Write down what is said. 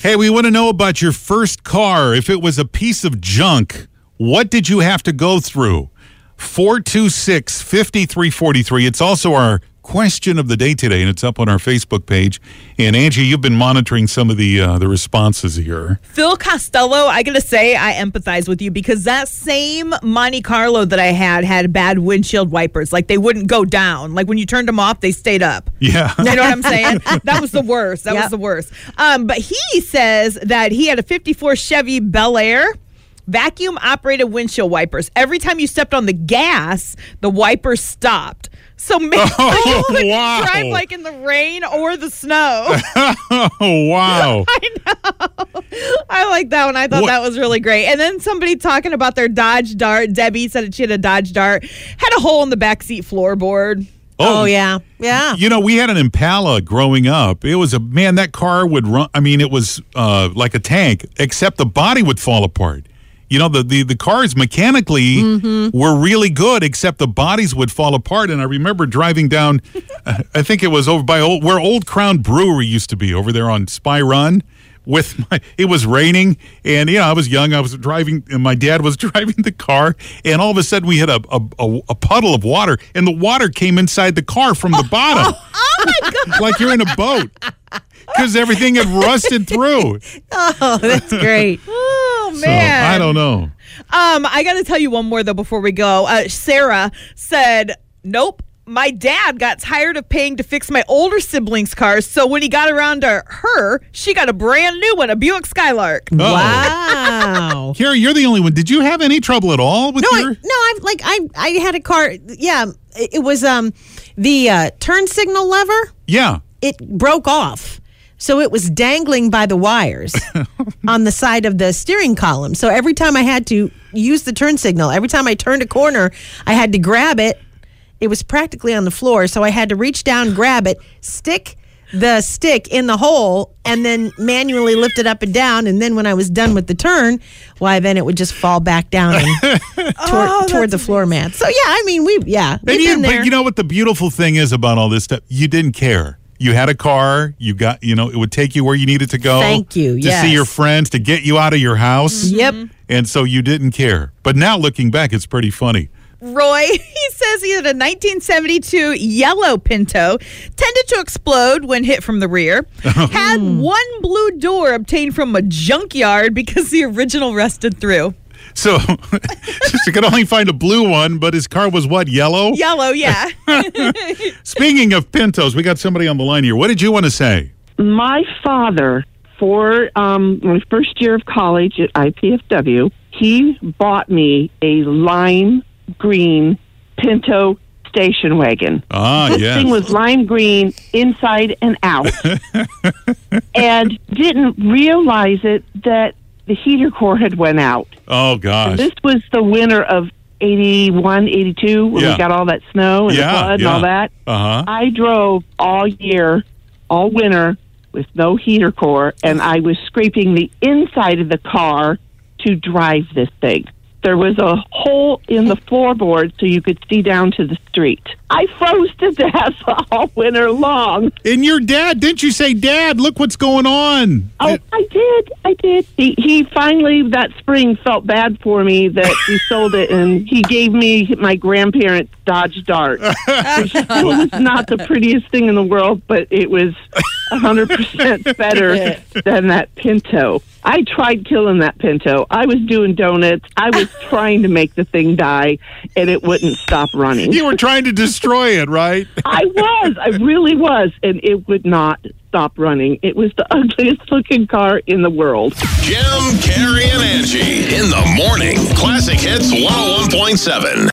Hey, we want to know about your first car. If it was a piece of junk, what did you have to go through? 426-5343. It's also our question of the day today, and it's up on our Facebook page. And Angie, you've been monitoring some of the responses here. Phil Costello, I gotta say, I empathize with you because that same Monte Carlo that I had bad windshield wipers. Like they wouldn't go down. Like when you turned them off, they stayed up. Yeah. You know what I'm saying? That was the worst. That was the worst. But he says that he had a 54 Chevy Bel Air. Vacuum operated windshield wipers. Every time you stepped on the gas, the wipers stopped. So maybe you could drive like in the rain or the snow. Oh, wow. I know. I like that one. I thought that was really great. And then somebody talking about their Dodge Dart. Debbie said she had a Dodge Dart. Had a hole in the backseat floorboard. Oh, yeah. Yeah. You know, we had an Impala growing up. It was that car would run. I mean, it was like a tank, except the body would fall apart. You know, the cars mechanically were really good, except the bodies would fall apart. And I remember driving down, I think it was over by where Old Crown Brewery used to be, over there on Spy Run. It was raining, and I was young. I was driving, and my dad was driving the car, and all of a sudden we hit a puddle of water, and the water came inside the car from the bottom. Oh my God! Like you're in a boat, because everything had rusted through. Oh, that's great. Oh man! So, I don't know. I got to tell you one more though before we go. Sarah said, "Nope." My dad got tired of paying to fix my older siblings' cars, so when he got around to her, she got a brand new one, a Buick Skylark. Uh-oh. Wow. Carrie, you're the only one. Did you have any trouble at all with your? I had a car. Yeah, it was the turn signal lever. Yeah, it broke off. So it was dangling by the wires on the side of the steering column. So every time I had to use the turn signal, every time I turned a corner, I had to grab it. It was practically on the floor, so I had to reach down, grab it, stick the stick in the hole, and then manually lift it up and down. And then when I was done with the turn, then it would just fall back down and toward the floor mat. So, we've been there. But you know what the beautiful thing is about all this stuff? You didn't care. You had a car. You got, it would take you where you needed to go. Thank you, to see your friends, to get you out of your house. Yep. And so you didn't care. But now looking back, it's pretty funny. Roy, he says he had a 1972 yellow Pinto, tended to explode when hit from the rear, had one blue door obtained from a junkyard because the original rusted through. So you could only find a blue one, but his car was what, yellow? Yellow, yeah. Speaking of Pintos, we got somebody on the line here. What did you want to say? My father, for my first year of college at IPFW, he bought me a lime green Pinto station wagon. This thing was lime green inside and out. And didn't realize that the heater core had went out. Oh, gosh. And this was the winter of 81, 82, when we got all that snow and the flood and all that. I drove all year, all winter, with no heater core, and I was scraping the inside of the car to drive this thing. There was a hole in the floorboard so you could see down to the street. I froze to death all winter long. And your dad, didn't you say, Dad, look what's going on? Oh, I did. He finally, that spring, felt bad for me that we sold it, and he gave me my grandparents' Dodge Dart. Which was not the prettiest thing in the world, but it was 100% better than that Pinto. I tried killing that Pinto. I was doing donuts. I was trying to make the thing die, and it wouldn't stop running. You were trying to destroy it, right? I really was, and it would not stop running. It was the ugliest looking car in the world. Jim, Carrie, and Angie in the morning. Classic Hits 101.7.